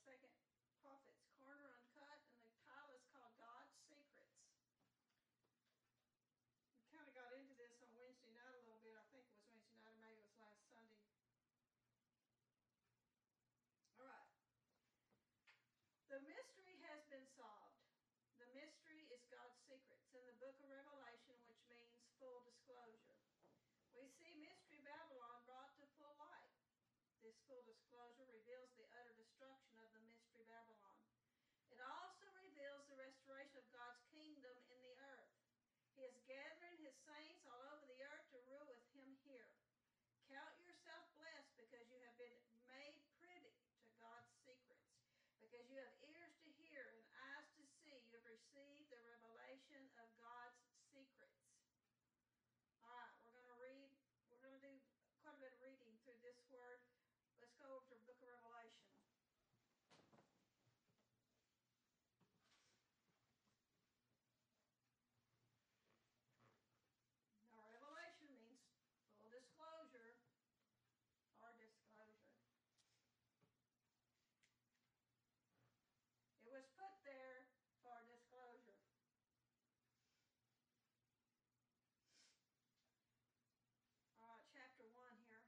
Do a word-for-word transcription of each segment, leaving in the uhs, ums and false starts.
Second Prophets Corner Uncut, and the title is called God's Secrets. We kind of got into this on Wednesday night a little bit. I think it was Wednesday night, or maybe it was last Sunday. All right. The mystery has been solved. The mystery is God's secrets in the book of Revelation, which means full disclosure. We see Mystery Babylon brought to full light. This full disclosure reveals the utter destruction of the Mystery Babylon. It also reveals the restoration of God's kingdom in the earth. He is gathering his saints all over the earth to rule with him here. Count yourself blessed because you have been made privy to God's secrets. Because you have ears to hear and eyes to see, you have received the revelation of God's secrets. All right, we're going to read, we're going to do quite a bit of reading through this word. Let's go over to the book of Revelation. Now, revelation means full disclosure or disclosure. It was put there for disclosure. All right, chapter one here.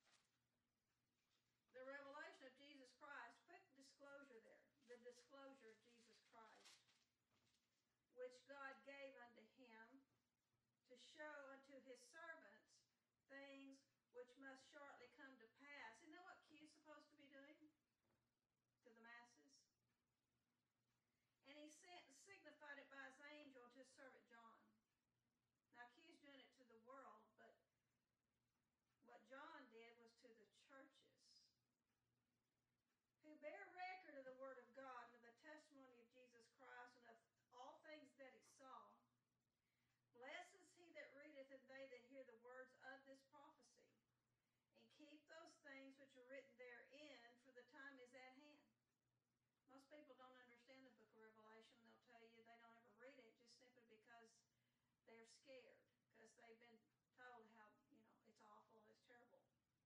The revelation of Jesus Christ. Quick disclosure there. The disclosure of Jesus Christ, which God gave unto him to show unto his servants things which must shortly come to pass. You know what Q is supposed to be doing to the masses? And he sent and signified it by his angel to his servant John. Now Q's doing it to the world, but what John did was to the churches, who bear record of the word of God and of the testimony of Jesus Christ and of all things that he saw. Blessed is he that readeth and they that hear the words of this prophecy, and keep those things which are written therein, for the time is at hand. Most people don't understand the book of Revelation. They'll tell you they don't ever read it just simply because they're scared, because they've been told how, you know, it's awful, it's terrible.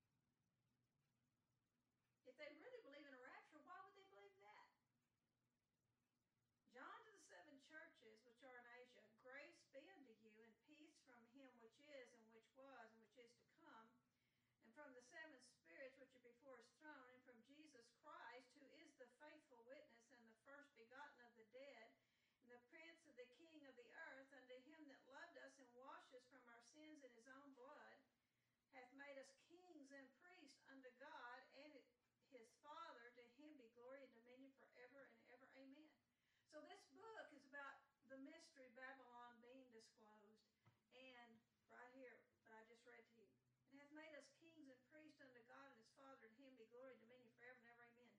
If they really believe in a rapture, why would they believe that? John to the seven churches which are in Asia, grace be unto you, and peace from him which is, and which was, and which is to come, and from the seven spirits which are before his throne, and from Jesus Christ, who is the faithful witness, and the first begotten of the dead, and the prince of the king of the earth, unto him that loved us and washed us from our sins in his own blood, hath made us kings and priests unto God and his Father. To him be glory and dominion forever and ever. Amen. So this book is about the mystery Babylon being disclosed. And right here, what I just read to you. And hath made us kings and priests unto God and his Father, and him be glory and dominion forever and ever. Amen.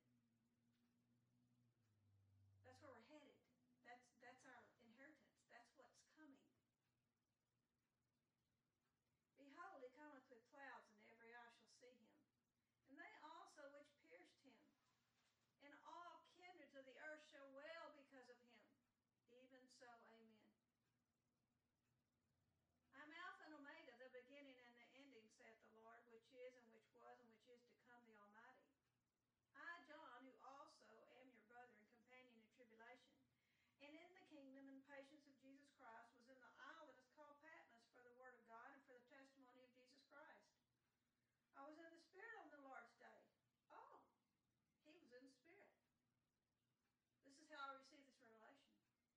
That's where we're headed. That's, that's our inheritance. That's what's coming. Behold, he cometh with clouds, and every eye shall see him. And they also which pierced him. And all kindreds of the earth shall wail because of him. Even so, amen. I am Alpha and Omega, the beginning and the ending, saith the Lord, which is, and which was, and which is to come, the Almighty. I, John, who also am your brother and companion in tribulation, and in the kingdom and patience of Jesus Christ, was in the isle that is called Patmos for the word of God and for the testimony of Jesus Christ. I was in the Spirit on the Lord's day. Oh, he was in the Spirit. This is how I received this revelation.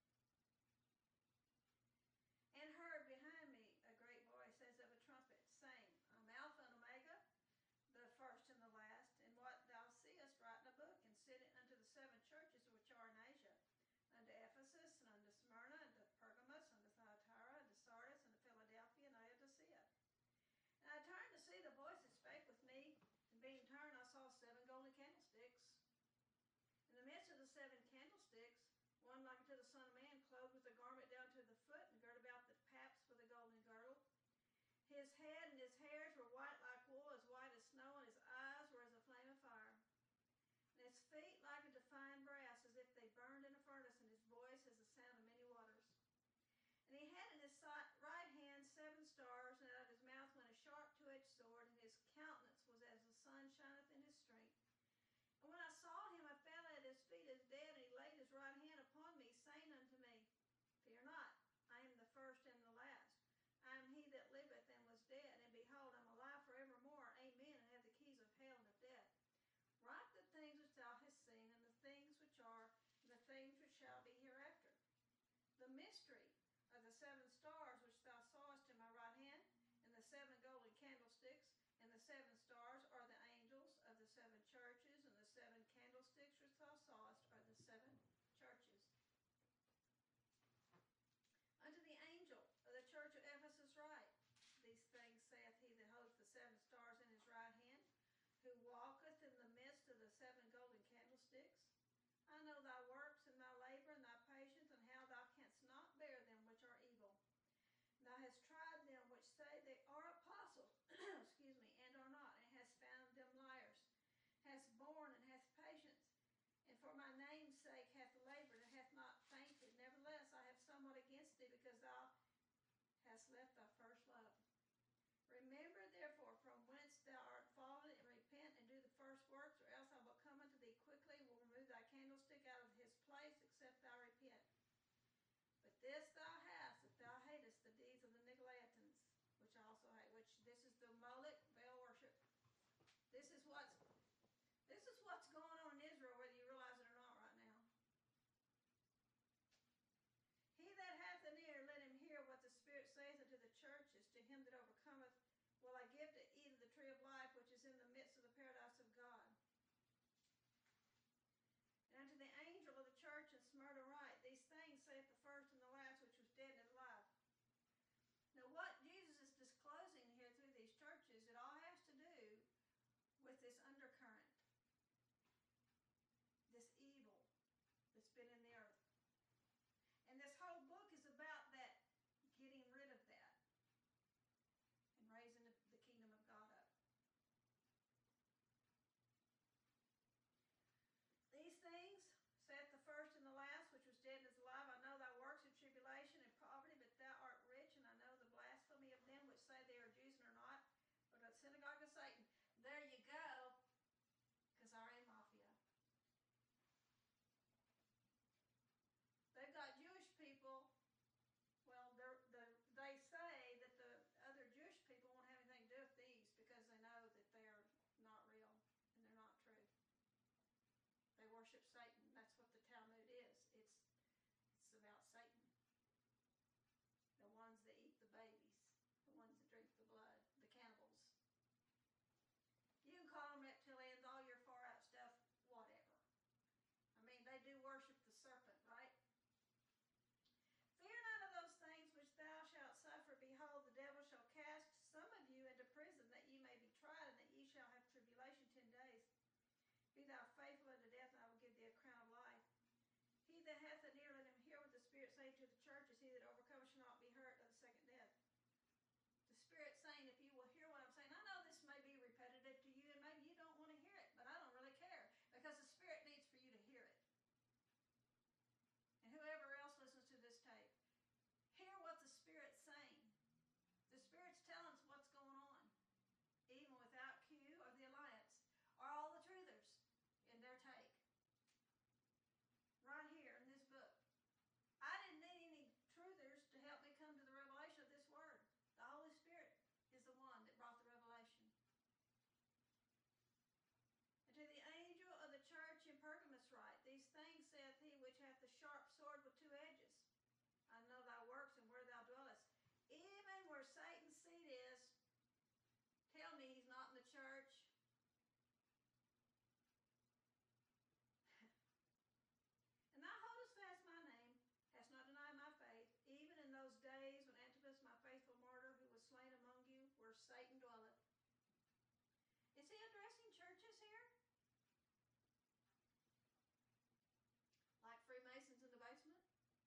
And heard behind me a great voice as of a trumpet, saying, I'm Alpha and Omega, the first and the last. And what thou seest, write in a book, and send it unto the seven churches which are in Asia, unto Ephesus, and unto Smyrna, and to Pergamos, and to Thyatira, and to Sardis, and to Philadelphia, and Laodicea. And I turned to see the voice that spake with me, and being turned, I saw seven golden candlesticks. In the midst of the seven candlesticks, one like unto the Son of Man, clothed with a garment down to the foot, and girt about the paps with a golden girdle. His head and his hairs were white like wool, as white as snow, and his eyes were as a flame of fire. And his feet like unto fine brass, as if they burned in a furnace, and his voice as the sound of many waters. And he had in his right hand seven stars, and out of his mouth went a sharp two-edged sword, and his countenance was as the sun shineth in his strength. And when I saw him, I fell at feet as dead, and he laid his right hand upon me, saying unto me, Fear not, I am the first and the last. I am he that liveth and was dead, and behold, I am alive forevermore. Amen, and have the keys of hell and of death. Write the things which thou hast seen, and the things which are, and the things which shall be hereafter. The mystery of the seven stars which thou sawest in my right hand, and the seven golden candlesticks, and the seven stars are the angels of the seven churches, and the seven candlesticks which thou sawest are the seven churches. Unto the angel of the church of Ephesus write, These things saith he that holdeth the seven stars in his right hand, who walketh in the midst of the seven golden candlesticks. I know thy works, and thy labor, and thy patience, and how thou canst not bear them which are evil. Thou hast tried them which say they are apostles, excuse me, and are not, and hast found them liars. Hast borne and hast patience, and for my name's sake hath labored and hath not fainted. Nevertheless, I have somewhat against thee, because thou hast left thy first love. Remember therefore from whence thou art fallen, and repent and do the first works, or else I will come unto thee quickly, and will remove thy candlestick out of his place, except thou repent. But this thou hast, that thou hatest the deeds of the Nicolaitans, which I also hate, which this is the Moloch, Baal worship. This is what's this is what's going on in Israel, whether you realize it or not right now. He that hath an ear, let him hear what the Spirit saith unto the churches. To him that overcometh will I give to eat of the tree of life, which is in the midst of the paradise of God. And unto the angel of the church in Smyrna write, These things saith the first and the last, which was dead and is alive. Now what Jesus is disclosing here through these churches, it all has to do with this undercurrent, this evil that's been in the earth. And this whole book is about that, getting rid of that, and raising the, the kingdom of God up. These things saith the first and the last, which was dead and is alive. I know thy works of tribulation and poverty, but thou art rich, and I know the blasphemy of them which say they are Jews and are not, but of the synagogue of Satan. There you go, because R A Mafia. They've got Jewish people. Well, they're, they're, they say that the other Jewish people won't have anything to do with these because they know that they're not real and they're not true. They worship Satan. That's what the Talmud is. It's, it's about Satan. The ones that eat the babies, the ones that drink the blood, the cannibals. You can call them reptilians, all your far out stuff, whatever. I mean, they do worship the serpent, right? Fear not of those things which thou shalt suffer. Behold, the devil shall cast some of you into prison, that ye may be tried, and that ye shall have tribulation ten days. Be thou faithful unto death, and I will give thee a crown of life. He that hath an ear, let him hear what the Spirit saith to the churches. He that overcometh shall not be hurt of the second death. The Spirit saying, if you will hear what I'm saying, I know this may be repetitive to you, and maybe you don't want to hear it, but I don't really care, because the Spirit needs for you to hear it. And whoever else listens to this tape, hear what the Spirit's saying. The Spirit's telling us what's going on, even without Q or the Alliance, or all the truthers in their take. Right here in this book. I didn't need any truthers to help me come to the revelation of this word. The Holy Spirit is the one that brought the revelation. And to the angel of the church in Pergamos write, These things saith he which hath the sharp sword with two edges. I know thy works and where thou dwellest. Even where Satan's seat is, tell me he's not in the church. And thou holdest fast my name, hast not denied my faith, even in those days when Antipas, my faithful martyr, who was slain among you, where Satan dwelleth. Is he addressing churches here? Like Freemasons in the basement?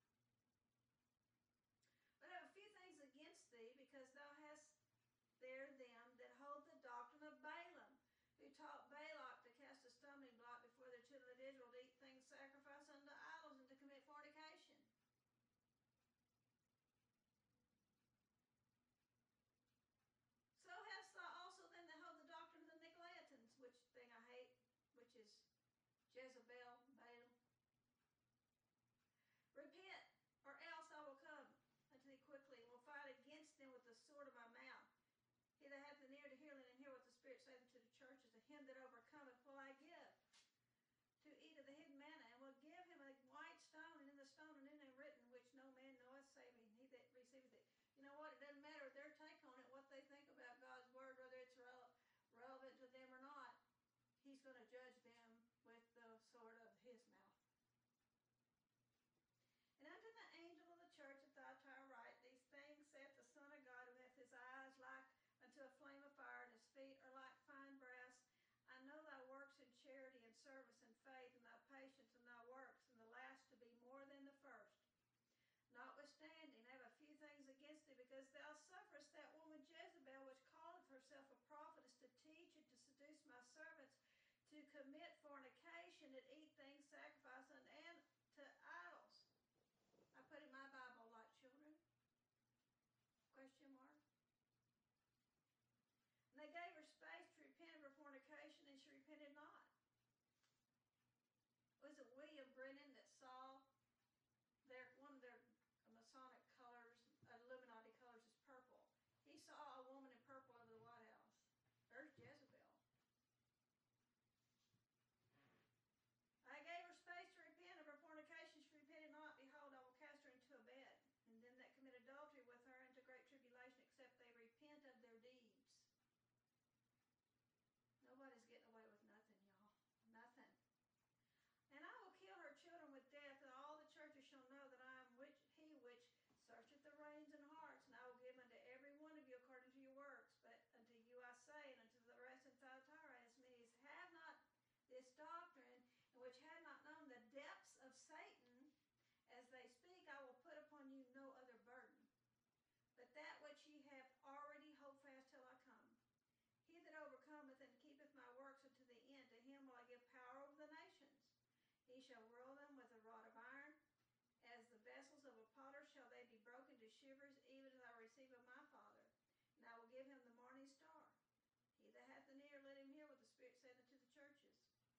But I have a few things against thee, because thou hast there them that hold the doctrine of Balaam, who taught Balak to cast a stumbling block before the children of Israel, to eat things sacrificed unto idols, and to commit fornication. So hast thou also them that hold the doctrine of the Nicolaitans, which thing I hate, which is Jezebel, Baal, You know what? It doesn't matter their take on it, what they think about God's word, whether it's rele- relevant to them or not. He's going to judge them with the sword of his mouth. And unto the angel of the church at Thyatira write, these things saith the Son of God, who hath his eyes like unto a flame of fire, and his feet are like fine brass. I know thy works in charity and service and faith, and thy patience and thy works, and the last to be more than the first. Notwithstanding, I have a few things against thee, because thou sufferest that woman Jezebel, which calleth herself a prophetess, to teach and to seduce my servants to commit fornication and eat things sacrificed unto idols. I put in my Bible, like children? Question mark. And they gave her space to repent of her fornication, and she repented not. Was it William Brennan that saw their one of their Masonic colors, Illuminati colors, is purple? He saw a woman in purple over the White House. There's Jezebel. I gave her space to repent of her fornication. She repented not. Behold, I will cast her into a bed, and them that commit adultery with her into great tribulation, except they repent of their deeds. Nobody's getting away with nothing, y'all. Nothing. And I will kill her children with death, and all the churches shall know that I am which, he which searcheth the reins and hearts, and I will give unto every one of you according to your works. But unto you I say, and unto the rest in Thyatira, as many as have not this doctrine, and which have not known the depths of Satan, as they speak, I will put upon you no other burden, but that which ye have already hold fast till I come. He that overcometh and keepeth my works unto the end, to him will I give power over the nations. He shall rule them with a rod of iron. As the vessels of a potter shall they be broken to shivers, even as I receive of my Father. And I will give him the morning star. He that hath an ear, let him hear what the Spirit saith unto the churches.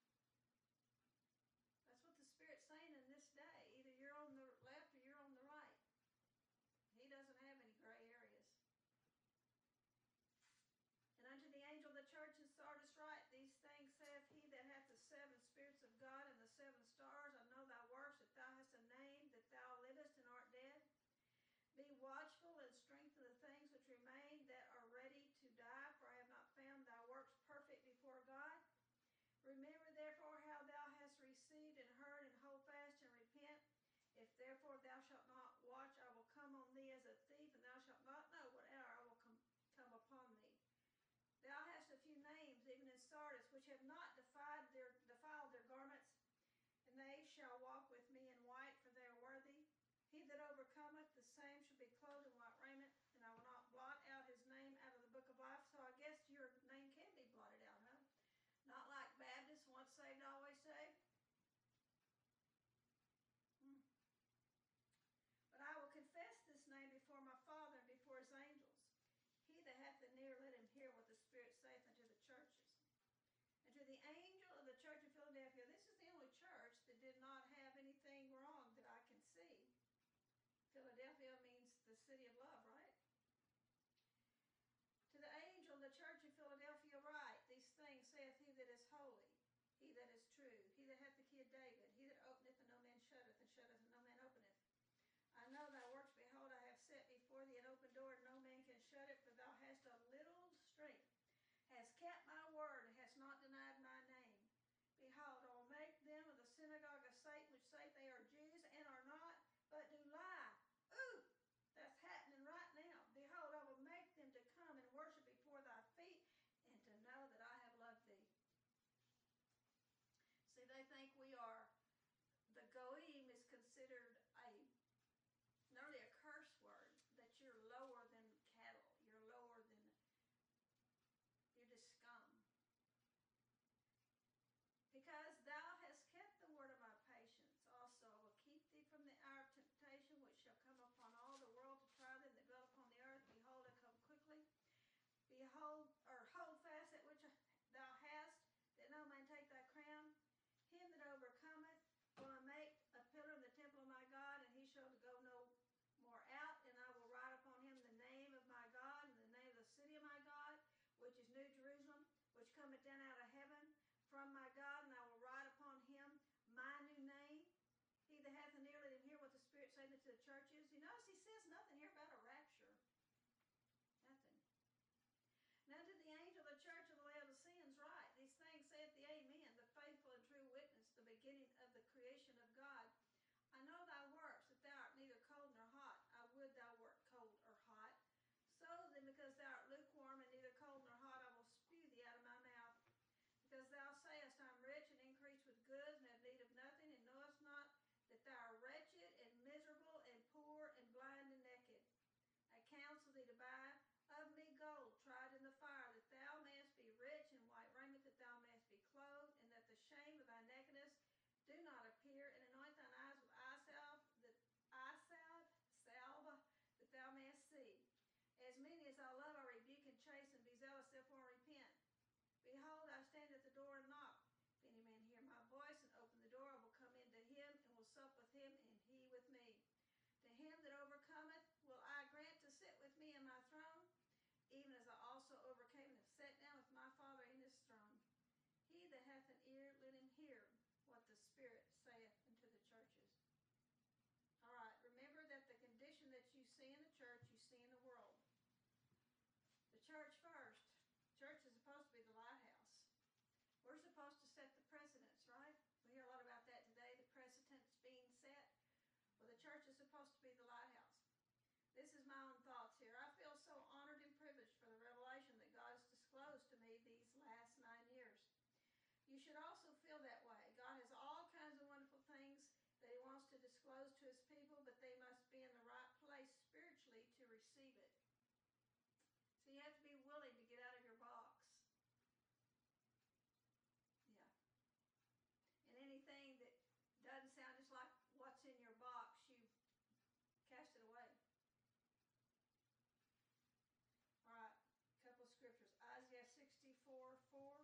That's what the Spirit's saying in this day. Either you're on the left or you're on the right. He doesn't have any gray areas. And unto the angel of the church in Sardis write, these things saith he that hath the seven spirits of God and the seven stars. I know thy works, that thou hast a name, that thou livest and art dead. Be watchful and strengthen the things which remain that are ready to die, for I have not found thy works perfect before God. Remember therefore how thou hast received and heard, and hold fast and repent. If therefore thou shalt not watch, I will come on thee as a thief, and thou shalt not know what hour I will come, come upon thee. Thou hast a few names, even in Sardis, which have not defiled their, defiled their garments, and they shall walk with me in white, for they are worthy. He that overcometh, the same shall be clothed in white raiment, and I will not blot out his name out of the book of life. So I guess your name can be blotted out, huh? Not like Baptists, once saved, always saved. Hmm. But I will confess this name before my Father and before his angels. He that hath an ear, let him hear what the Spirit saith unto the churches. And to the angel of the church of Philadelphia, this is the only church that did not have anything wrong that I can see. Philadelphia means the city of love, right? To the angel of the church of Philadelphia write, these things saith he that is holy, he that is true, he that hath the key of David, he that openeth and no man shutteth, and shutteth and no man openeth. I know thy works, behold, I have set before thee an open door, and no man can shut it, for thou hast a little strength, hast kept my word, and hast not denied my name. Behold, I will make them of the synagogue of Satan, which say they are Jews, and are not, but do lie. Ooh, that's happening right now. Behold, I will make them to come and worship before thy feet, and to know that I have loved thee. See, they think we are, the goyim is considered a nearly a curse word, that you're lower than cattle, you're lower than, you're just scum. Because thou hast kept the word of my patience, also I will keep thee from the hour of temptation, which shall come upon all the world to try them that dwell upon the earth. Behold, I come quickly. Behold, or hold fast that which thou hast, that no man take thy crown. Him that overcometh will I make a pillar in the temple of my God, and he shall go no more out, and I will write upon him the name of my God, and the name of the city of my God, which is New Jerusalem, which cometh down out of heaven from my God, and I will write upon him my new name. He that hath an ear, let him hear what the Spirit saith unto the churches. You notice he says nothing here about a rapture. beginning of the creation of God. I know thy works, that thou art neither cold nor hot. I would thou wert cold or hot. So then, because thou art lukewarm and neither cold nor hot, I will spew thee out of my mouth. Because thou sayest, I am rich and increase with goods, and have need of nothing, and knowest not that thou art wretched and miserable and poor and blind and naked. I counsel thee to buy of me gold tried in the fire, that thou mayest be rich, and white raiment, that thou mayest be clothed, and that the shame of thy nakedness do not appear, and anoint thine eyes with eye salve, that eye salve, salve, that thou mayest see. As many as I love, I rebuke and chasten. Be zealous, therefore, and repent. Behold, I stand at the door and knock. If any man hear my voice and open the door, I will come into him and will sup with him, and he with me. To him that overcometh will I grant to sit with me in my throne, even as I also overcame and have sat down with my Father in his throne. He that hath an ear, let him hear what the Spirit saith unto the churches. All right, remember that the condition that you see in the church, you see in the world. The church first. Church is supposed to be the lighthouse. We're supposed to set the precedents, right? We hear a lot about that today, the precedents being set. Well, the church is supposed to be the lighthouse. This is my own thoughts here. I feel so honored and privileged for the revelation that God has disclosed to me these last nine years. You should also feel that way. God has all kinds of wonderful things that he wants to disclose to his people, but they must be in the right place spiritually to receive it. So you have to be willing to get out of your box. Yeah. And anything that doesn't sound just like what's in your box, you cast it away. All right, a couple of scriptures. Isaiah sixty-four four.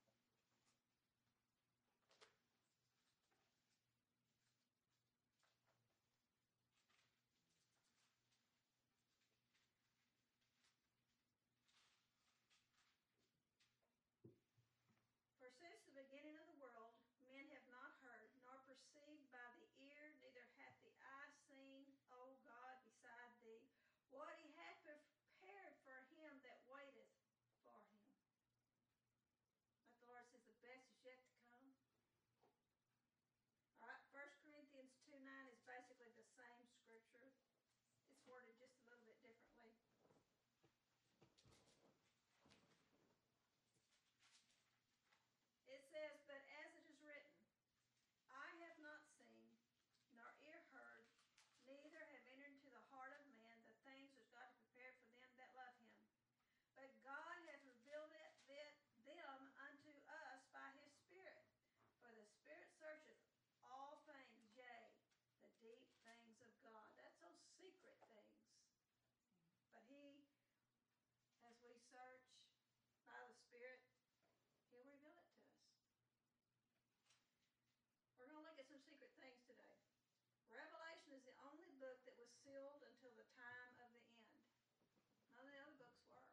For since the beginning of the world, men have not heard, nor perceived by the ear, neither hath the eye seen, O God, beside thee, what he hath prepared for him that waiteth for him. Like the Lord says, the best is yet to come. All right, First Corinthians two nine is basically the same scripture. It's worded just a little bit differently. It says, but as it is written, eye have not seen, nor ear heard, neither have entered into the heart of man the things which God hath prepared for them that love him. But God hath revealed it, that, them unto us by his Spirit. For the Spirit searcheth all things, yea, the deep things of God. That's those secret things. But he, as we search by the Spirit, he'll reveal it to us. We're going to look at some secret things today. Revelation is the only book that was sealed until the time of the end. None of the other books were.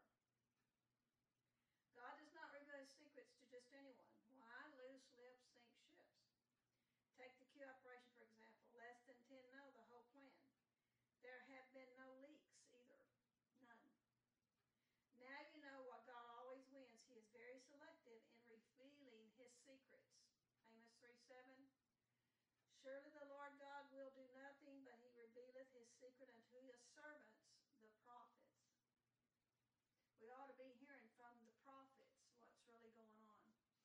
God does not reveal his secrets to just anyone. Why? Loose lips sink ships. Take the Q operation, for example. Less than ten know the whole plan. There have been no leaks either. None. Now you know what God always wins. He is very selective in revealing his secrets. Amos three seven. Surely the Lord God will do nothing, but he revealeth his secret unto his servants, the prophets. We ought to be hearing from the prophets what's really going on.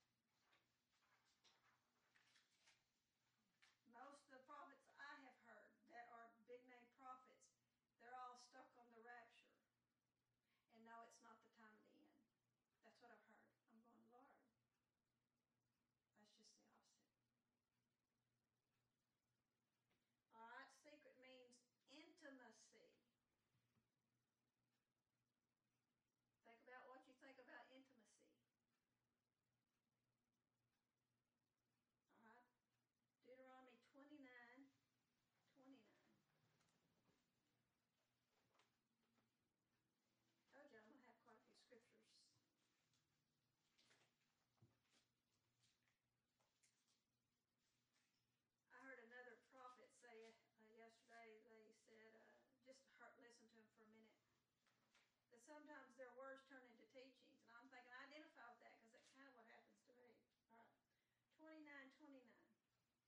Most of the prophets I have heard that are big-name prophets, they're all stuck on the rapture. And no, it's not the time of the end. That's what I've heard. I'm going, Lord, that's just the opposite. All right, secret means intimacy. Think about what you think about intimacy. All right, Deuteronomy twenty-nine twenty-nine. Told you I'm going to have quite a few scriptures. I heard another prophet say uh, yesterday, they said, uh, just heard, listen to him for a minute, that sometimes their words turn into teachings. And I'm thinking, I identify with that because that's kind of what happens to me. All right, twenty-nine twenty-nine.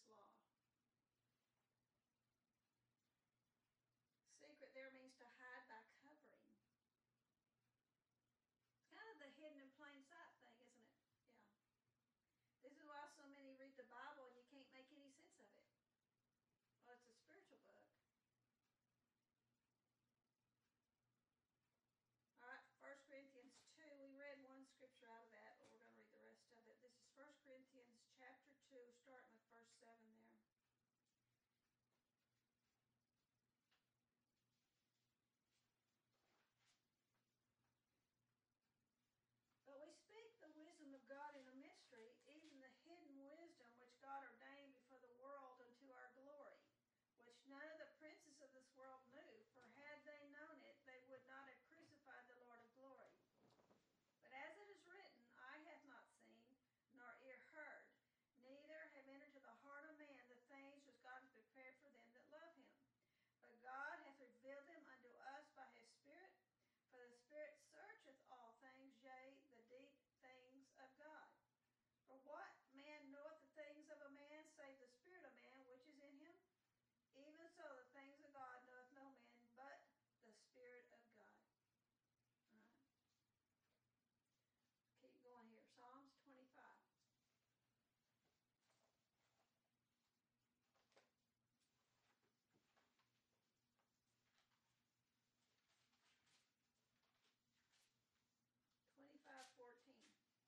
this law. Secret there means to hide by covering. It's kind of the hidden in plain sight thing, isn't it? Yeah. This is why so many read the Bible and you can't make any sense of it. Well, it's a spiritual book. All right, First Corinthians two. We read one scripture out of that, but we're going to read the rest of it. This is First Corinthians chapter two, starting with verse seven there. But we speak the wisdom of God in a mystery, even the hidden wisdom which God ordained before the world unto our glory, which none of the princes of this world knew, for had they known it, they would not have crucified the Lord of glory. But as it is written, eye hath not seen, nor ear heard, neither have entered to the heart of man the things which God hath prepared for them that love him. But God hath revealed them unto us by his Spirit, for the Spirit searcheth all things, yea, the deep things of God. For what man knoweth the things of a man, save the spirit of man which is in him? Even so the things of God knoweth no man, but the Spirit of God. All right. Keep going here. Psalms twenty-five. twenty-five fourteen.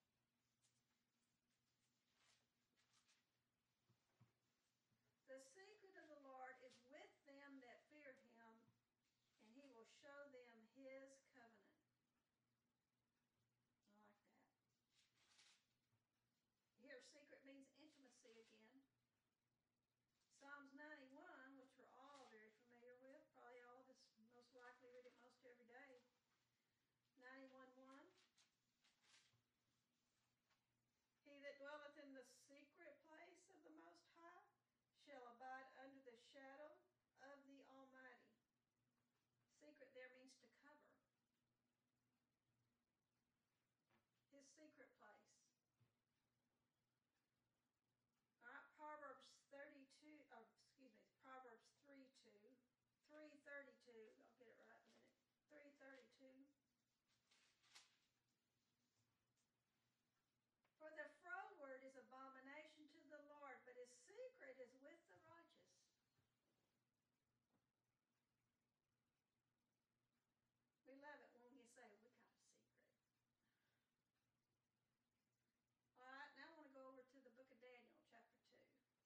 The secret of the Lord is with them that fear him, and he will show them his covenant. I like that. Here, secret means intimacy again. Psalms ninety-one, which we're all very familiar with, probably all of us most likely read it most every day. ninety-one one. He that dwelleth in the secret place of the Most High shall abide under the shadow of the Almighty. Secret there means to cover. His secret place. All right, Proverbs thirty-two, oh, excuse me, Proverbs three two, three thirty-two, I'll get it right in a minute, three thirty-two. For the froward is abomination to the Lord, but his secret is with the righteous. We love it when you say, we got a secret. All right, now I want to go over to the book of Daniel, chapter two.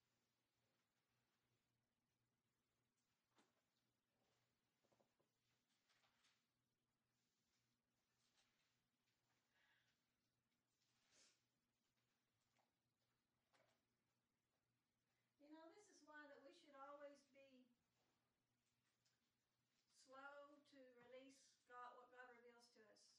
You know, this is why that we should always be slow to release God, what God reveals to us.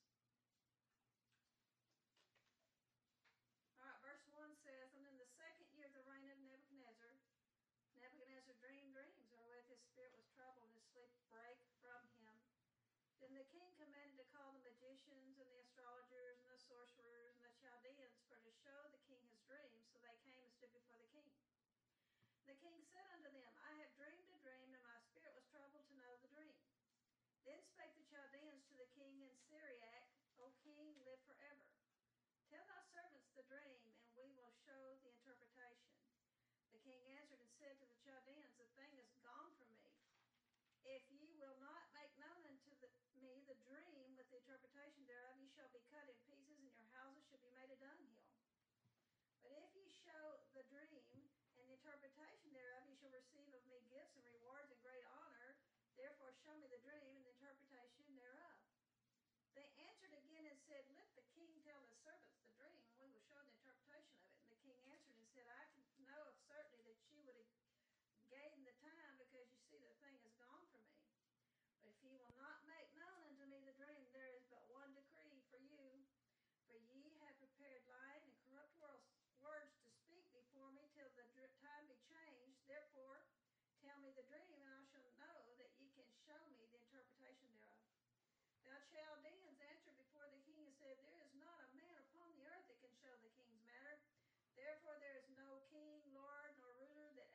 All right, verse one says, and in the second year of the reign of Nebuchadnezzar, Nebuchadnezzar dreamed dreams, wherewith his spirit was troubled, and his sleep brake from him. Then the king commanded to call the magicians and the astrologers and the sorcerers and the Chaldeans for to show the king his dreams. So they came and stood before the king. The king said unto them, I have dreamed a dream, and my spirit was troubled to know the dream. Then spake the Chaldeans to the king in Syriac, O king, live forever. Tell thy servants the dream, and we will show the interpretation. The king answered and said to the Chaldeans, the thing is gone from me. If ye will not make known unto the, me the dream with the interpretation thereof, ye shall be cut in pieces, and your houses shall be made a dunghill. But if ye show the dream and the interpretation thereof, ye shall receive of me gifts and rewards and great honor. Therefore show me the dream and the interpretation thereof. They answered again and said, let the king tell his servants the dream, and we will show the interpretation of it. And the king answered and said, I can know of certainty that ye would have gained the time, because you see the thing is gone from me. But if ye will not make known unto me the dream, there is but one decree for you. For ye have prepared lying and corrupt words to speak before me till the time be changed. Therefore tell me the dream, and I shall know that ye can show me the interpretation thereof. Now Chaldeans answered before the king and said, there is not a man upon the earth that can show the king's matter. Therefore there is no king, lord, nor ruler that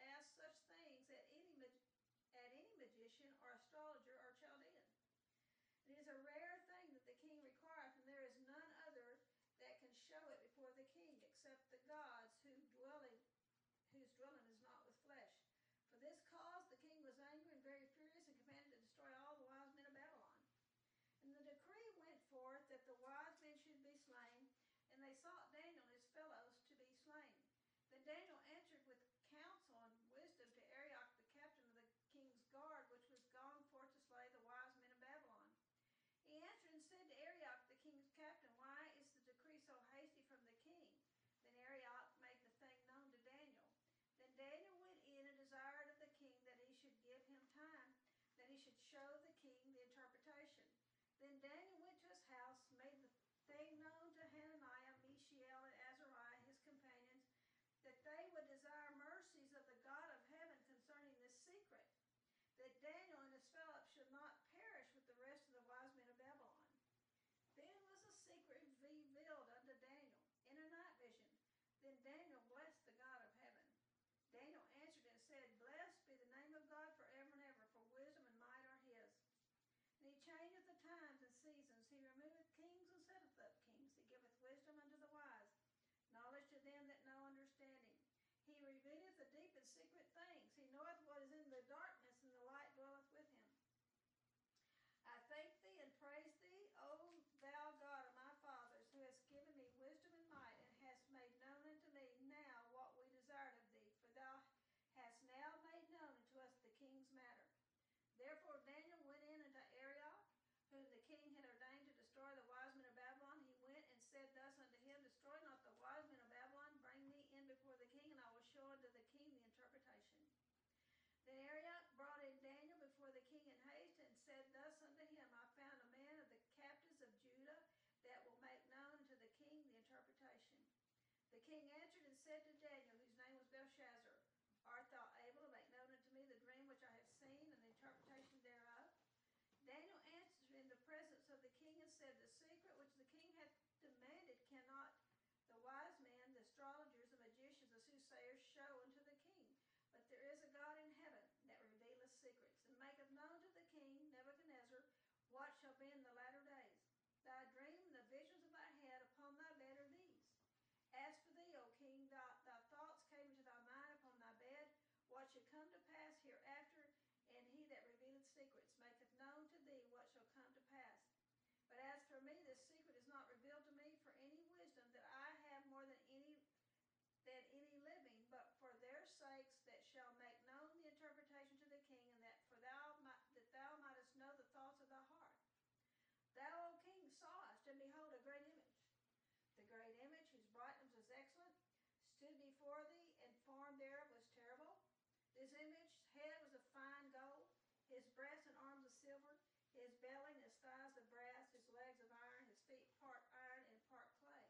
magician or astrologer or Chaldean. It is a rare thing that the king requireth, and there is none other that can show it before the king, except the gods who dwelling, whose dwelling is not with flesh. For this cause the king was angry and very furious, and commanded to destroy all the wise men of Babylon. And the decree went forth that the wise men should be slain, and they sought Daniel and his fellows to be slain. Then Daniel answered with counsel and wisdom to Arioch, the captain of the king's guard, which was gone forth to slay the wise men of Babylon. He answered and said to Arioch, the king's captain, Why is the decree so hasty from the king? Then Arioch made the thing known to Daniel. Then Daniel went in and desired of the king that he should give him time, that he should show the king the interpretation. Then Daniel went to his house, made the thing known to Hananiah, Mishael, and Azariah, his companions, that they would desire mercies of the God of heaven concerning this secret, that Daniel and his fellows should not perish with the rest of the wise men of Babylon. Then was a secret revealed unto Daniel in a night vision. Then Daniel blessed the God of heaven. Daniel answered and said, Blessed be the name of God forever and ever, for wisdom and might are his. And he changeth the times and seasons. He removeth kings and setteth up kings. He giveth wisdom unto the wise, knowledge to them that know understanding. He revealeth the deep and secret things. He knoweth what is in the darkness, and the light dwelleth with him. I thank thee and praise thee, O thou God of my fathers, who hast given me wisdom and might, and hast made known unto me now what we desired of thee. For thou hast now made known unto us the king's matter. Therefore Daniel went in unto Arioch, whom the king had ordained to destroy the wise men of Babylon. He went and said thus unto him, Destroy not the wise men of Babylon, bring me in before the king, and I will show unto the king the interpretation. Then Arioch brought in Daniel before the king in haste, and said thus unto him, I found a man of the captives of Judah that will make known unto the king the interpretation. The king answered and said to Daniel, whose name was Belshazzar, Art thou able to make known unto me the dream which I have seen, and the interpretation thereof? Daniel answered in the presence of the king and said, The secret which the king hath demanded cannot the wise men, the astrologers, the magicians, the soothsayers show unto the king. But there is a God in heaven that revealeth secrets, and maketh known to the king Nebuchadnezzar what shall be in the latter days. Thy dream and the visions of thy head upon thy bed are these. As for thee, O king, thy, thy thoughts came into thy mind upon thy bed, what should come to pass hereafter, and he that revealeth secrets maketh known to thee what shall come to pass. But as for me, this secret is not revealed to me for any wisdom that I have more than any than any living, but for their sakes that shall make known the interpretation to the king, and that for thou that thou mightest know the thoughts of thy heart. Thou, O king, sawest, and behold, a great image. The great image, whose brightness was excellent, stood before thee, and form thereof was terrible. This image's head was of fine gold, his breast and arms of silver, his belly and his thighs of brass, his legs of iron, his feet part iron and part clay.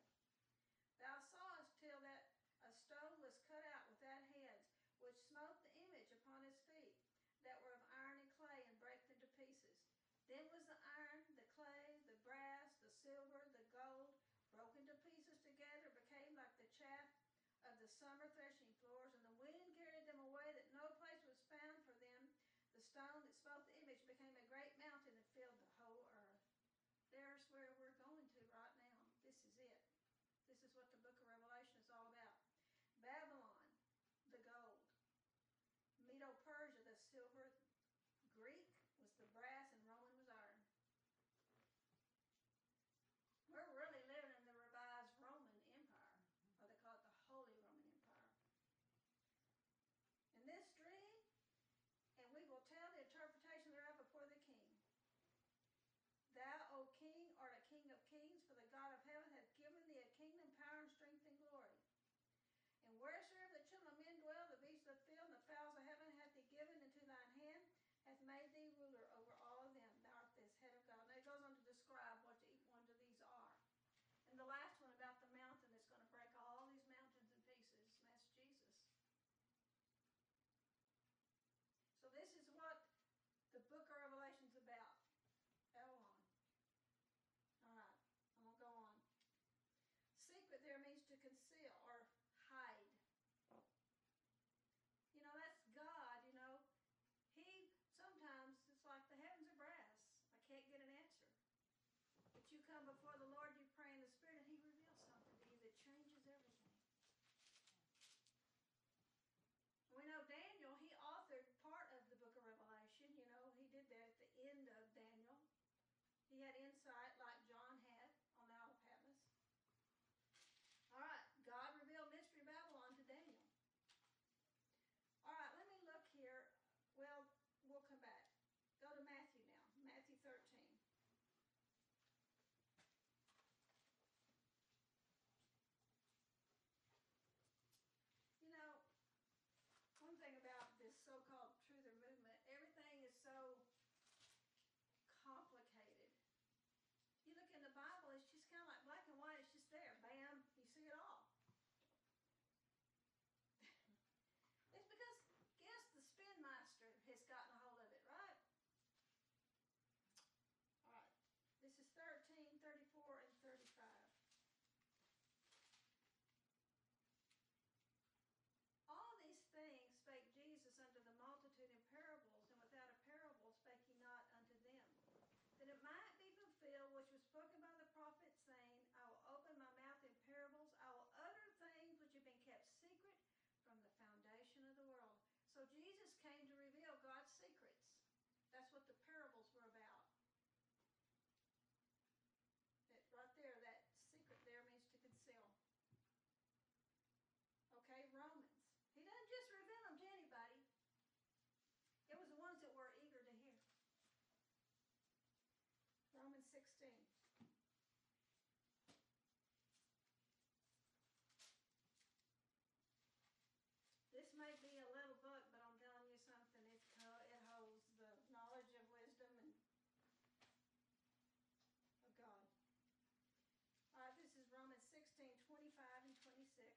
Thou sawest till that a stone was cut out without hands, which smote the image upon his feet, that were of iron and clay, and brake them to pieces. Then was the iron, the clay, the brass, the silver, the gold, broken to pieces together, became like the chaff of the summer threshing floors, and the wind carried them away, that no place was found for them. The stone that smote the image became a great mountain and filled the whole earth. There's where we're going to right now. This is it. This is what the book of Revelation is all about. Babylon, the gold. Medo-Persia, the silver. Greek was the brass, and Roman was iron. We're really living in the revised Roman Empire, or they call it the Holy Roman Empire. In this dream, and we will tell the interpretation you come before the Lord, you pray in the Spirit, and He reveals something to you that changes everything. We know Daniel, he authored part of the book of Revelation. You know, he did that at the end of Daniel. He had insight like John had on the Isle of Patmos. All right, God revealed Mystery Babylon to Daniel. All right, let me look here. Well, we'll come back. Go to Matthew now, Matthew thirteen. You know, one thing about this so-called truther movement, everything is so complicated. You look in the Bible, it's just kind of like black and white. It's just there. Bam, you see it all. It's because, guess the spin master has gotten a hold of it, right? All right. This is thirteen, thirty-four, and thirty-five. All these things spake Jesus unto the multitude in parables, and without a parable spake he not unto them. That it might be fulfilled which was spoken by the prophet, saying, I will open my mouth in parables, I will utter things which have been kept secret from the foundation of the world. So Jesus came to reveal God's secrets. That's what the parables were about. That right there, that secret there means to conceal. Okay, Romans. He doesn't just reveal them to anybody. It was the ones that were eager to hear. Romans sixteen. This may be a little book, but I'm telling you something. It, it holds the knowledge of wisdom and of God. All right, this is Romans sixteen, twenty-five and twenty-six.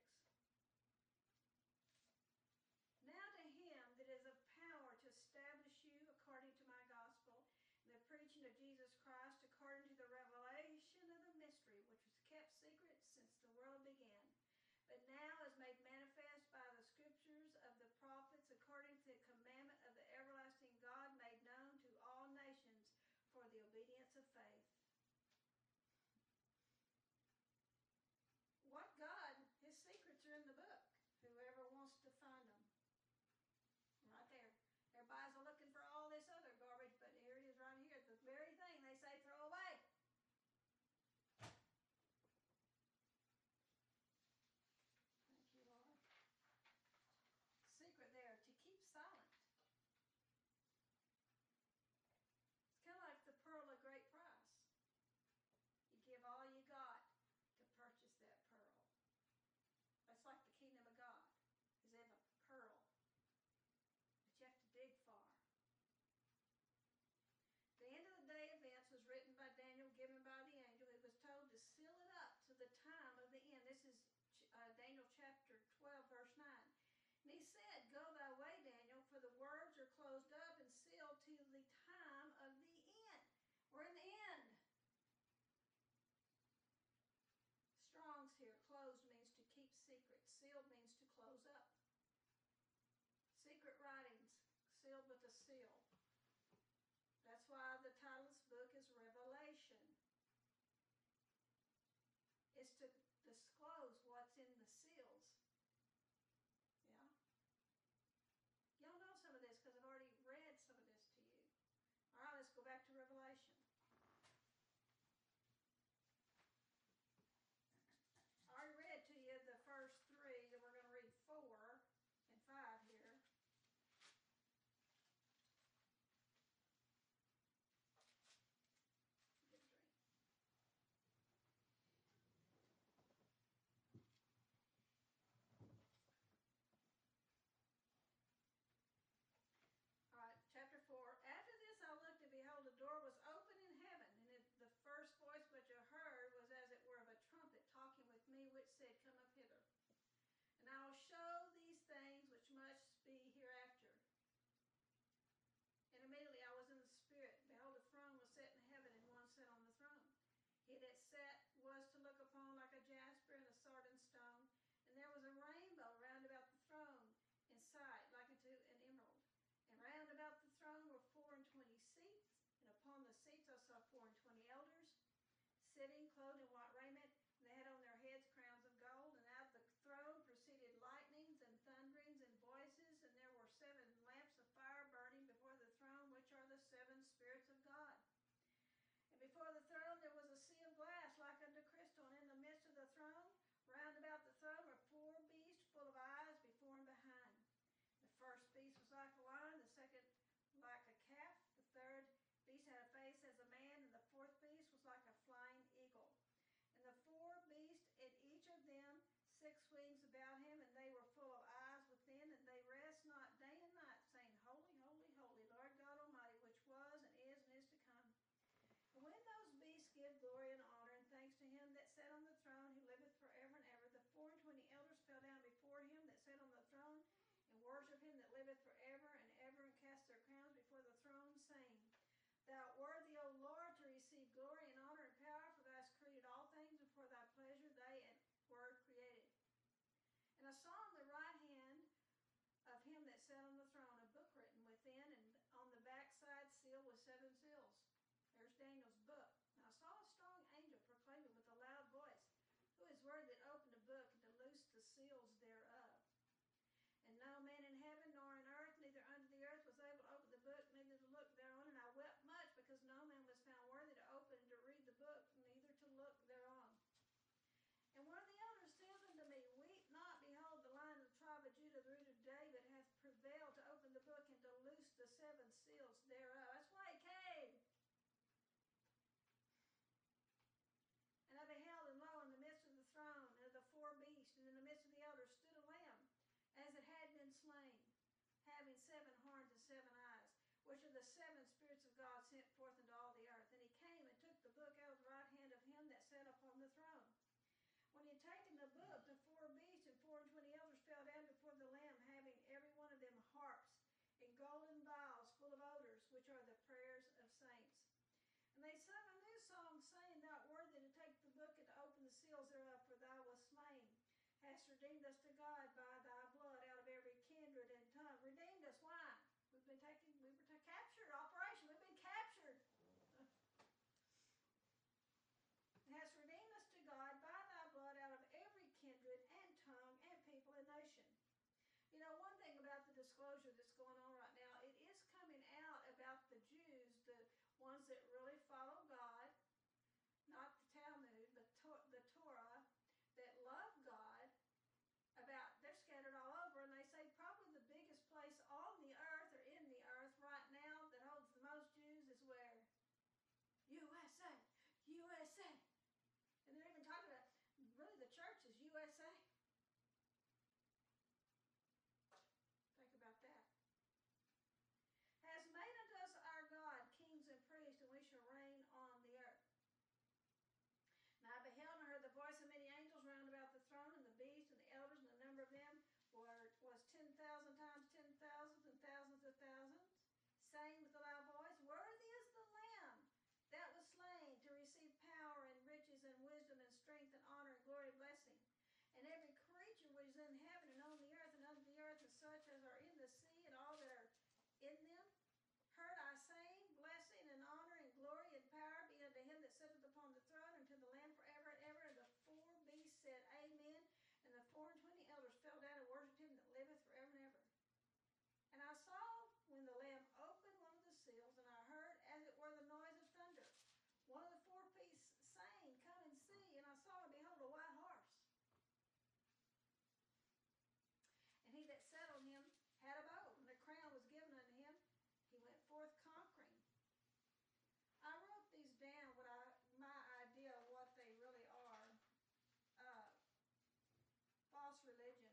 Now to him that is of power to establish you according to my gospel, the preaching of Jesus Christ according to the revelation of the mystery, which was kept secret since the world began, but now is made manifest by the scriptures of the prophets according to the commandment of the everlasting God, made known to all nations for the obedience of faith. What God? His secrets are in the book. Whoever wants to find them. Right there. Everybody's looking for all this other garbage, but here it is right here. The very thing they say throw away. Thank you, Lord. Secret there, to keep silent. It's kind of like the pearl of great price. You give all you got to purchase that pearl. That's like the kingdom of God. Is in a pearl. You have to dig far. The end of the day events was written by Daniel, given by the angel. He was told to seal it up to the time of the end. This is uh, Daniel chapter twelve, verse nine. And he said, go thy way, Daniel, for the words are closed up and sealed to the time of the end. We're in the end. Strong's here. Closed means to keep secret. Sealed means to close up. Secret writings, sealed with a seal. That's why the title of this book is Revelation. It's to disclose what's in the seals. Yeah? Y'all know some of this because I've already read some of this to you. All right, let's go back to Revelation. I already read to you the first three, and we're going to read four and five here. Chapter four, after this I looked, and behold, the door was open in heaven, and it, the first voice which I heard was as it were of a trumpet talking with me, which said, come up hither. And I will show these things which must be hereafter. And immediately I was in the Spirit. Behold, a throne was set in heaven, and one sat on the throne. He that sat was to look upon like a jasper and a sardine stone, and there was a rainbow round about the throne in sight, like unto an emerald. And round about the throne were four and twenty seats, and upon the seats I saw four and twenty elders, sitting, clothed in white raiment, and they had on their heads crowns of gold. And out of the throne proceeded lightnings and thunderings and voices, and there were seven lamps of fire burning before the throne, which are the seven spirits of God. And before the throne there was a sea of glass like unto crystal, and in the midst of the throne, round about the throne, were four beasts full of eyes before and behind. The first beast was like a lion, the second like a calf, the third beast had a face as a man, and the fourth beast was like a flying eagle. And the four beasts, in each of them six wings about him, and they were full of eyes within, and they rest not day and night, saying, Holy, holy, holy, Lord God Almighty, which was and is and is to come. And when those beasts give glory and honor and thanks to him that sat on the throne, who liveth forever and ever, the four and twenty elders fell down before him that sat on the throne, and worship him that liveth forever and ever, and cast their crowns before the throne, saying, Thou art worthy, O Lord, to receive glory and honor and power, for thou hast created all things, and for thy pleasure they were created. And I saw on the right hand of him that sat on the throne a book written within, and on the backside sealed with seven seals. There's Daniel's book. And I saw a strong angel proclaiming with a loud voice, Who is worthy that opened the book and to loose the seals thereof? And no man in heaven nor in earth, neither under the earth, was able to open the book, neither to look thereon. And I wept much, because no man was found worthy to open and to read the book, neither to look thereon. And one of the elders said unto me, Weep not, behold, the Lion of the tribe of Judah, the root of David, hath prevailed to open the book and to loose the seven seals thereof. That's why he came. And I beheld, and lo, in the midst of the throne, and of the four beasts, and in the midst of the elders, stood a lamb, as it had been slain, having seven horns and seven eyes, which are the seven spirits of God sent forth into all the earth. And he came and took the book out of the right hand of him that sat upon the throne. When he had taken the book, the four beasts and four and twenty elders fell down before the Lamb, having every one of them harps and golden vials full of odors, which are the prayers of saints. And they sung a new song, saying, Thou art worthy to take the book and to open the seals thereof, for thou wast slain, hast redeemed us to God by thy blood out of every kindred and tongue. Redeemed us, why? We've been taken, we were t- captured, operation, we've been captured. And hast redeemed us to God by thy blood out of every kindred and tongue and people and nation. You know, one thing about the disclosure that's going on right now, it is coming out about the Jews, the ones that really follow God, not the Talmud, but to- the Torah, that love God, about they're scattered all over, and they say probably the biggest place on the earth or in the earth right now that holds the most Jews is where? U S A, U S A. And they're even talking about, really the church is U S A. Think about that. Has made unto us our God kings and priests, and we shall reign on the earth. And I beheld and heard the voice of many angels round about the throne, and the beast, and the elders, and the number of them were, was ten thousand times ten thousands, and thousands of thousands, saying with a loud voice, Worthy is the Lamb that was slain to receive power and riches and wisdom and strength and honor and glory and blessing. And every creature which is in heaven and on the earth and under the earth, and such as are in the sea and all that are in them, heard I saying, Blessing and honor and glory and power be unto him that sitteth upon the throne, and to the Lamb forever and ever. And the four beasts said, Amen. And the four and twenty elders fell down and worshipped him that liveth forever and ever. And I saw when the Lamb opened one of the seals, and I heard as it were the noise of thunder. One of the four beasts saying, Come and see. And I saw, and behold, a white horse. And he that sat on him had a bow, and a crown was given unto him. He went forth conquering. I wrote these down, what I, my idea of what they really are. Uh, false religion.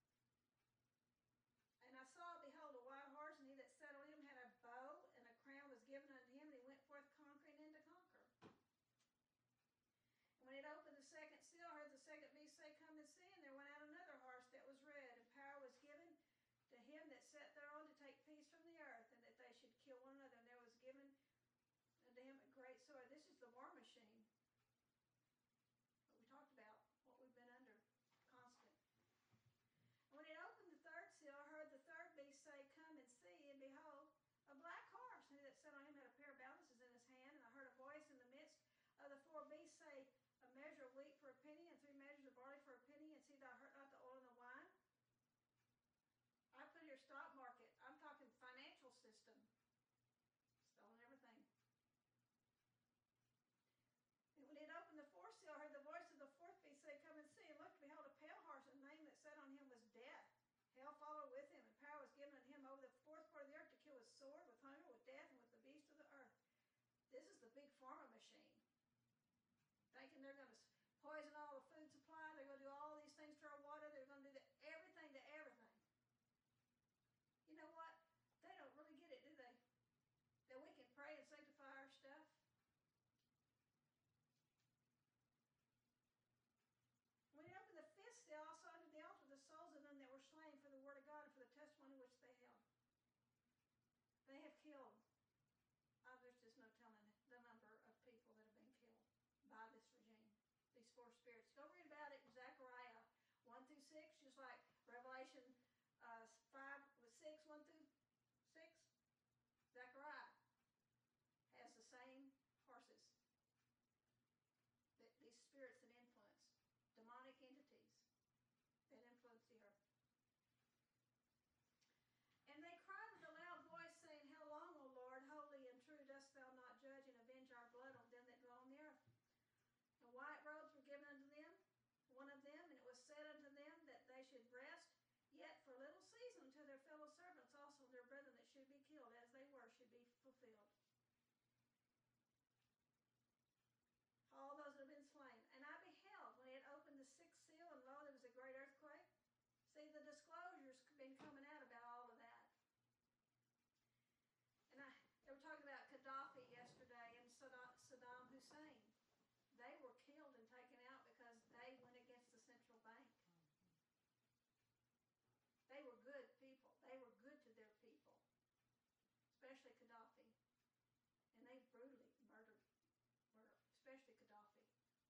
And I saw, behold, a white horse, and he that sat on him had a bow, and a crown was four spirits. Go read about it in Zechariah one through six, just like Revelation uh, five, six, one through six. Zechariah has the same horses. The, these spirits that influence, demonic entities that influence the earth. And they cried with a loud voice, saying, How long, O Lord, holy and true, dost thou not judge and avenge our blood on them that dwell on the earth? And white robes were given unto them, one of them, and it was said unto them that they should rest yet for a little season until their fellow servants also their brethren that should be killed as they were should be fulfilled. All those that have been slain. And I beheld when he had opened the sixth seal, and lo, there was a great earthquake. See, the disclosure's been coming out about all of that. And I, they were talking about Gaddafi yesterday and Saddam, Saddam Hussein. They were killed and taken out because they went against the central bank. They were good people. They were good to their people, especially Gaddafi. And they brutally murdered, murdered especially Gaddafi.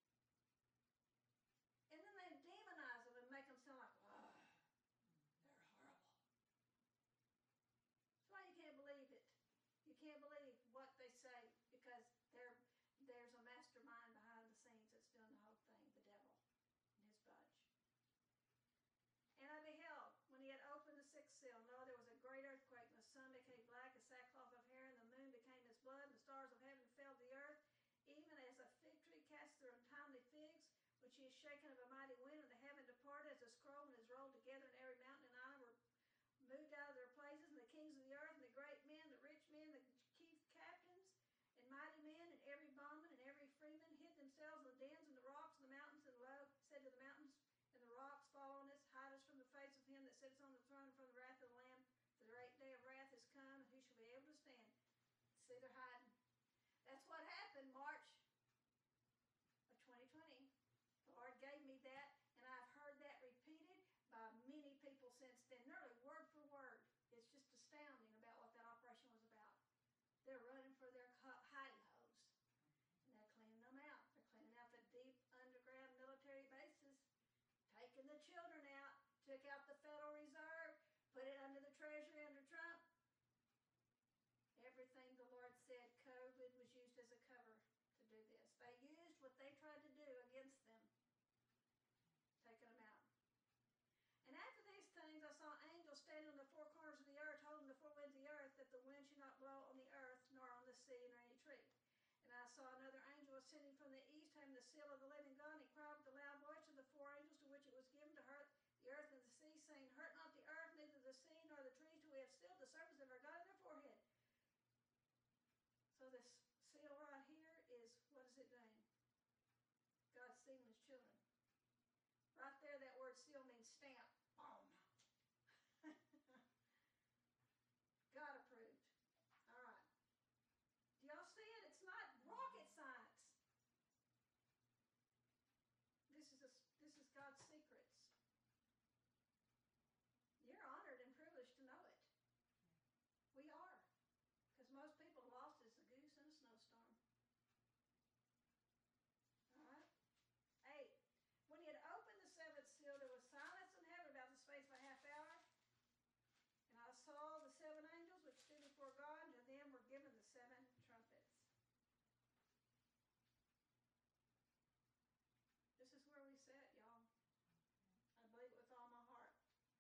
And then they demonize them and make them sound like, oh, they're horrible. That's why you can't believe it. You can't believe what they say because they're, there's a mastermind behind the scenes that's doing the whole thing, the devil and his bunch. And I beheld, when he had opened the sixth seal, lo, there was a great earthquake, and the sun became black as sackcloth of hair, and the moon became as blood, and the stars of heaven fell to the earth, even as a fig tree casts their untimely figs, which he is shaken of a mighty wind, and the heaven departed as a scroll, and is rolled together, and every mountain and island were moved out of their places, and the kings of the earth, and the great men, the rich men, the chief captains, and mighty men, and every bondman, and every freeman hid themselves in the dens, and the rocks, and the mountains, and lo, said to the mountains, and the rocks fall on us, hide us from the face of him that sits on the throne, from the wrath of the Lamb. For the great day of wrath is come, and who shall be able to stand? See, they're hiding. That's what happened March of twenty twenty. The Lord gave me that, and I've heard that repeated by many people since then, nearly word for word. It's just astounding about what that operation was about. They're running for their hidey holes, and they're cleaning them out. They're cleaning out the deep underground military bases. Taking the children out, took out the Federal Reserve, put it under the Treasury under Trump. Everything the Lord said, COVID was used as a cover to do this. They used what they tried to do against them, taking them out. And after these things, I saw angels standing on the four corners of the earth, holding the four winds of the earth, that the wind should not blow on the earth, nor on the sea, nor any tree. And I saw another angel ascending from the east, having the seal of the living God, and he cried with a loud voice to the four angels to which it was given to hurt the earth and the sea, saying, Hurt not the earth, neither the sea, nor the trees, till we have sealed the servants of our God in their forehead. So this seal right here is, what is it doing? God's sealing his children. Right there, that word seal means stamp. Boom. God approved. All right. Do y'all see it? It's not rocket science. This is a, this is God's secrets. You're honored and privileged to know it. We are. Because most people are lost as a goose in a snowstorm. All right. Eight. When he had opened the seventh seal, there was silence in heaven about the space of a half hour. And I saw the seven angels which stood before God, and to them were given the seven trumpets. This is where we sat, y'all. I believe it with all my heart.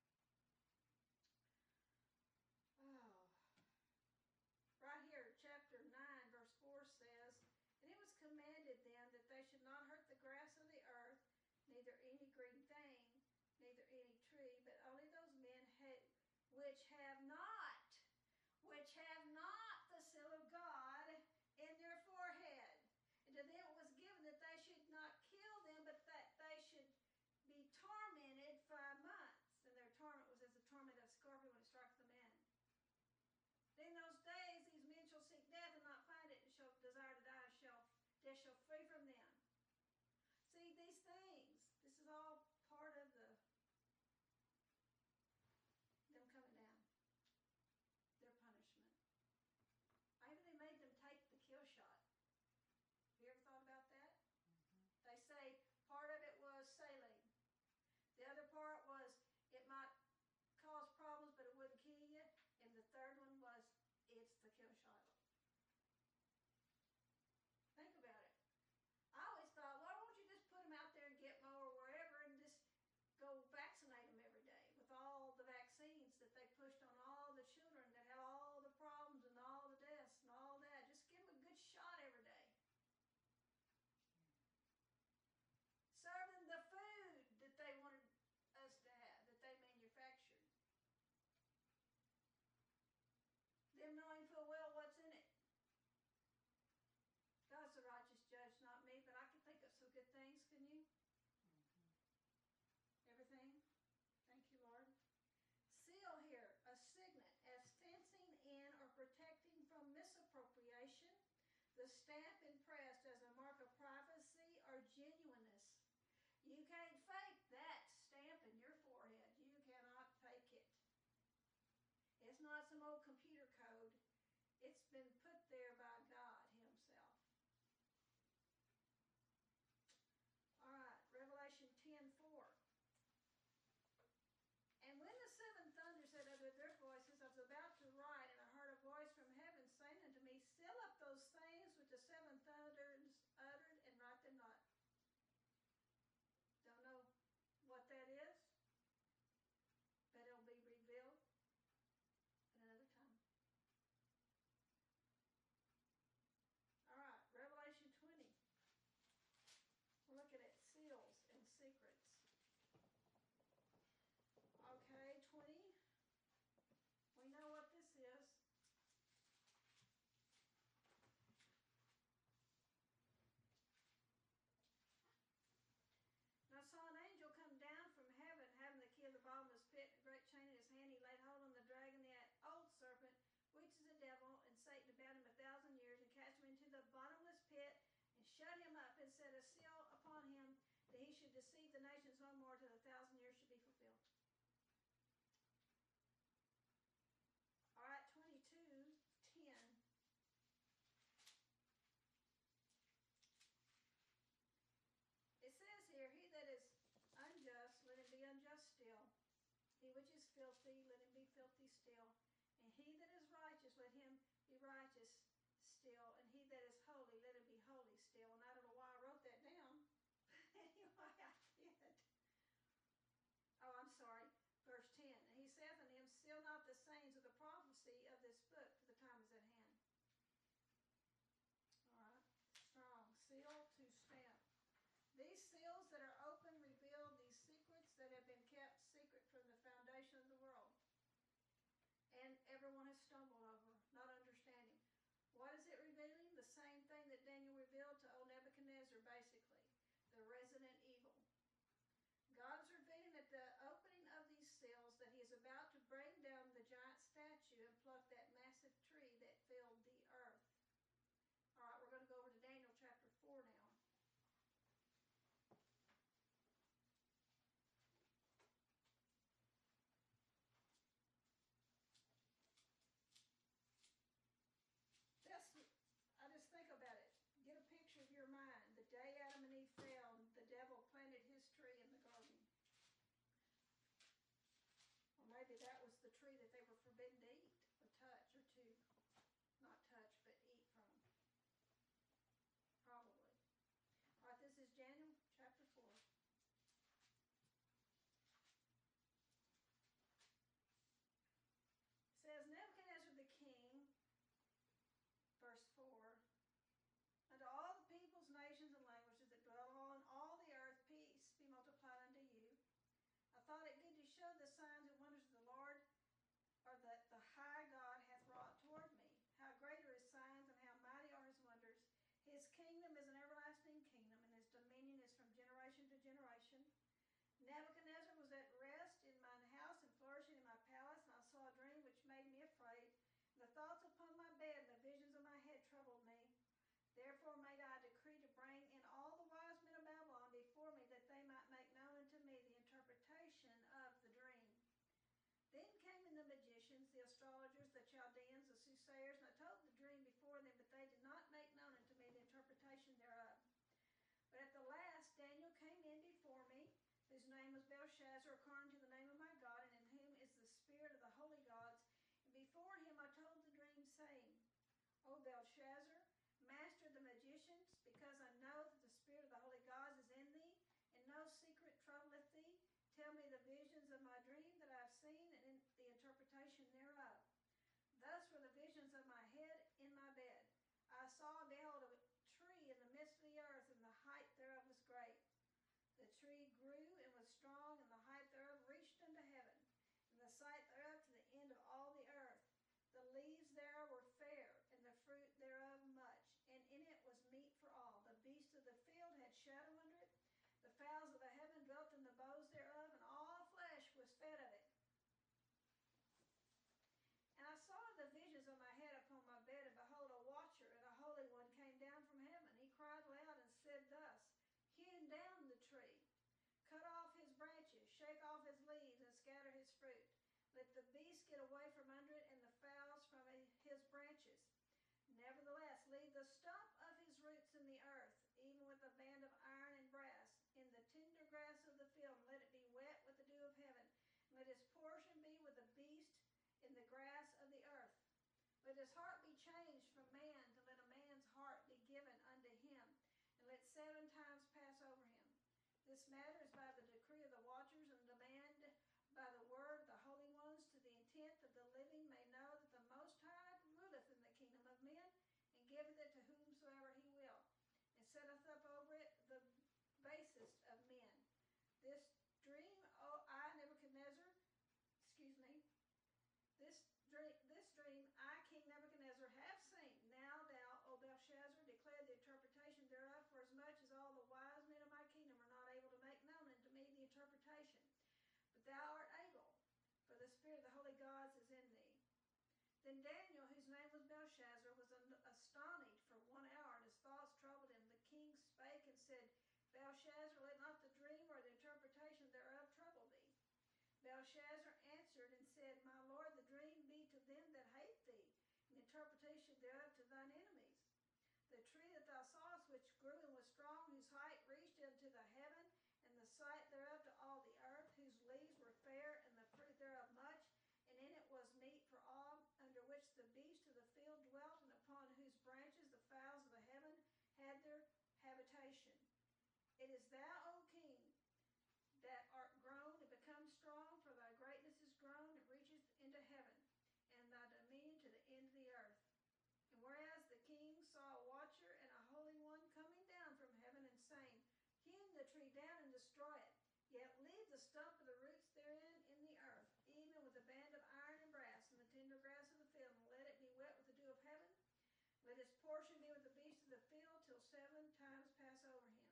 Oh. Right here, chapter nine, verse four says, And it was commanded them that they should not hurt the grass of the earth, neither any green thing, neither any tree, but only those men ha- which have not, which have not the seal of God in their forehead. And to them it was given that they should not kill them, but that they should be tormented five months. And their torment was as the torment of a scorpion when it strikes the man. In those days these men shall seek death and not find it, and shall desire to die, shall death shall flee from them. See, these things, this is all part of the them coming down. appropriation, the stamp impressed as a mark of privacy or genuineness. You can't fake that stamp in your forehead. You cannot fake it. It's not some old computer code. It's been put there by God himself. All right, Revelation ten four. And when the seven thunders said unto their voices, I was about to write, and I heard a voice from heaven saying unto me, seal up those things which the seven thunders uttered, and write them not. Don't know what that is, but it'll be revealed at another time. All right, Revelation twenty. We're looking at seals and secrets. Okay, twenty. We know what this is. And I saw an angel come down from heaven, having the key of the bottomless pit, and a great chain in his hand. He laid hold on the dragon, the old serpent, which is the devil, and Satan, about him a thousand years, and cast him into the bottomless pit, and shut him up, and set a seal upon him, that he should deceive the nations no more till the thousand years should be fulfilled. All right, twenty-two ten. It says here, he that is unjust, let him be unjust still. He which is filthy, let him be filthy still. And he that is righteous, let him be righteous still. And he that is holy, let him be holy still. And I don't know why I wrote that down. Anyway, I did. Oh, I'm sorry. Verse ten. And he saith unto him, seal not the sayings of the prophecy of this book, for the time is at hand. All right. Strong. Seal to stamp. These seals that are open reveal these secrets that have been kept secret from the foundation of the world. And everyone has stumbled over, not understanding. What is it revealing? The same thing that Daniel revealed to old Nebuchadnezzar, basically. The resident evil. God is revealing at the opening of these seals that he is about to bring down the giant statue and pluck that massive tree that filled the earth. All right, we're going to go over to Daniel chapter four now. Just, I just think about it. Get a picture of your mind. The day Adam and Eve fell, the devil planted his tree in the garden. Or maybe that was the tree that they were forbidden to eat, or touch, or to, not touch, but eat from. Probably. All right, this is Daniel chapter four. It says, Nebuchadnezzar the king, verse four, unto all the peoples, nations, and languages that dwell on all the earth, peace be multiplied unto you. I thought it good to show the signs and wonders of the Lord, or that the high God hath wrought toward me. How great are his signs, and how mighty are his wonders. His kingdom is an everlasting kingdom, and his dominion is from generation to generation. Nebuchadnezzar was at rest in mine house, and flourishing in my palace, and I saw a dream which made me afraid. And the thoughts upon my bed and the visions of my head troubled me. Therefore made I a decree to bring in all the wise men of Babylon before me, that they might make known unto me the interpretation of the dream. Then came in the magicians, the astrologers, the Chaldeans, the soothsayers, and I told the dream before them, but they did not make known unto me the interpretation thereof. But at the last Daniel came in before me, whose name was Belshazzar, according to the name of my God, and in whom is the spirit of the holy gods. And before him I told the dream, saying, O Belshazzar, master of the magicians, because I know that the spirit of the holy gods is in thee, and no secret troubleth thee, tell me the visions of my dream that I have seen, and in the interpretation thereof. Thus were the visions of my head in my bed. I saw and beheld a tree in the midst of the earth, and the height thereof was great. The tree grew and was strong, and the height thereof reached unto heaven, and the sight thereof to the end of all the earth. The leaves thereof were fair, and the fruit thereof much, and in it was meat for all. The beasts of the field had shadow under it. The fowls of the heaven dwelt in the boughs thereof, and all flesh was fed of it. And I saw the visions of my head upon my bed, and behold, a Let the beast get away from under it, and the fowls from his branches. Nevertheless, leave the stump of his roots in the earth, even with a band of iron and brass, in the tender grass of the field, and let it be wet with the dew of heaven. Let his portion be with the beast in the grass of the earth. Let his heart be changed from man, to let a man's heart be given unto him, and let seven times pass over him. This matter is by the decree of the watchers, and demand by the word of the holy ones, to the intent that the living may know that the Most High ruleth in the kingdom of men, and giveth it to whomsoever he will, and setteth up over it the basest of men. This dream, O I, Nebuchadnezzar, excuse me, this dream, this dream I, King Nebuchadnezzar, have seen. Now thou, O Belshazzar, declare the interpretation thereof, for as much as all the wise men of my kingdom are not able to make known unto me the interpretation. But thou art able, for the spirit of the holy gods is in thee. Then Daniel, whose name was Belshazzar, was astonished for one hour, and his thoughts troubled him. The king spake and said, Belshazzar, let not the dream or the interpretation thereof trouble thee. Belshazzar answered and said, My lord, the dream be to them that hate thee, and the interpretation thereof to thine enemies. The tree that thou sawest, which grew and was strong, whose height reached into the heaven, and the sight thereof to all the earth, whose leaves were fair, and the fruit thereof much, and in it was meat for all, under which the beasts of the field dwelt, and upon whose branches the fowls of the heaven had their habitation. It is thou, O king, that art grown and become strong, for thy greatness is grown and reacheth into heaven, and thy dominion to the end of the earth. And whereas the king saw a watcher and a holy one coming down from heaven, and saying, Hew the tree down and destroy it, yet leave the stump of the roots therein in the earth, even with a band of iron and brass, and the tender grass of the field, and let it be wet with the dew of heaven. Let his portion be with the beasts of the field, till seven times pass over him.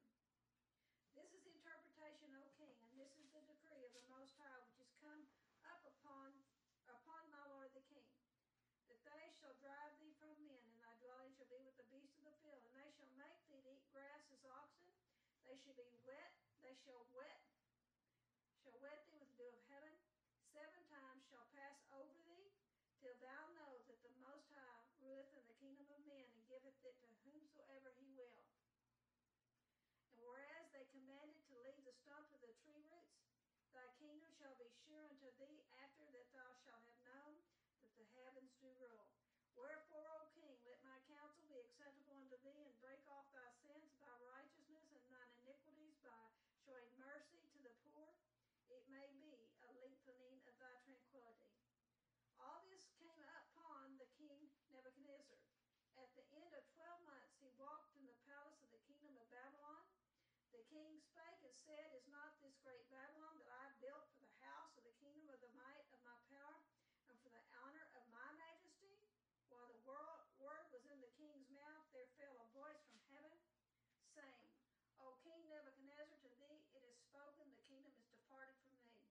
This is the interpretation, O king, and this is the decree of the Most High, which is come up upon, upon my lord the king, that they shall drive thee from men, and thy dwelling shall be with the beasts of the field, and they shall make thee to eat grass as oxen. They shall be wet, they shall wet, shall wet thee with the dew of heaven. Seven times shall pass over thee, till thou know that the Most High ruleth in the kingdom of men, and giveth it to whomsoever he will. And whereas they commanded to leave the stump of the tree roots, thy kingdom shall be sure unto thee, after that thou shalt have known that the heavens do rule. Wherefore, O king, let my counsel be acceptable unto thee, and break off thy sins by righteousness, and thine iniquities by showing mercy to the poor. It may be a lengthening of thy tranquility. All this came upon the king Nebuchadnezzar. At the end of twelve months he walked in the palace of the kingdom of Babylon. The king spake and said, Is not this great Babylon that I have built for the house of the kingdom of the might of my power, and for the honor of my majesty? While the word was in the king's mouth, there fell a voice from heaven, saying, O King Nebuchadnezzar, to thee it is spoken, the kingdom is departed from thee.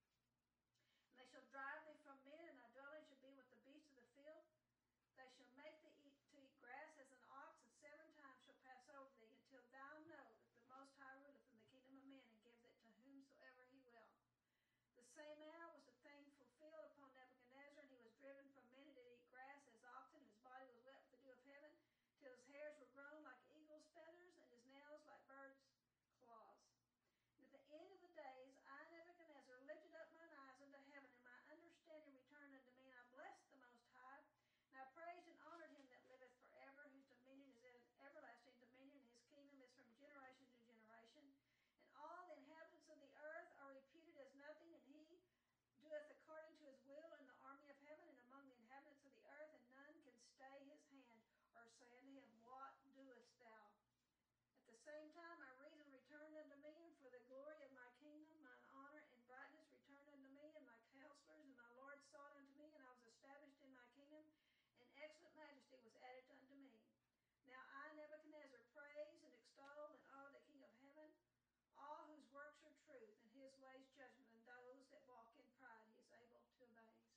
And they shall drive thee from men, and thy dwelling shall be with the beasts of the field. They shall make thee eat, to eat grass as an ox, and seven times shall pass over thee, until thou know that the Most High ruleth in the kingdom of men, and gives it to whomsoever he will. The same hour was the thing fulfilled upon Nebuchadnezzar, and he was driven from men to eat grass as oxen, and his body was wet with the dew of heaven, till his hairs were grown like eagle's feathers, and his nails like birds' claws. And at the end of the days, I, Nebuchadnezzar, lifted up mine eyes unto heaven, and my understanding returned unto me, and I blessed the Most High. And I praised and honored him that liveth forever, whose dominion is an everlasting dominion, and his kingdom is from generation to generation. And all the inhabitants of the earth are reputed as nothing, and he doeth according to his will in the army of heaven and among the inhabitants of the earth, and none can stay his hand, or say unto him, What doest thou? At the same time my reason returned unto me, and for the glory of my kingdom mine honor and brightness returned unto me, and my counselors and my lord sought unto me, and I was established in my kingdom, and excellent majesty was added unto me. Now I, Nebuchadnezzar, praise and extol and honor the King of heaven, all whose works are truth, and his ways judgment, and those that walk in pride he is able to abase.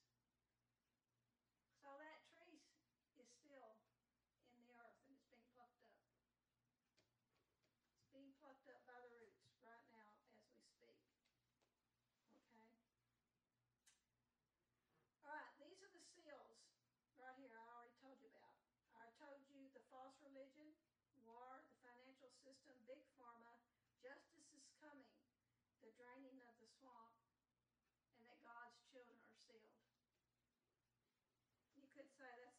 So that tree is still in the earth, and it's being plucked up. It's being plucked up by the roots right now as we speak. Okay? system, big pharma, justice is coming, the draining of the swamp, and that God's children are sealed. You could say that's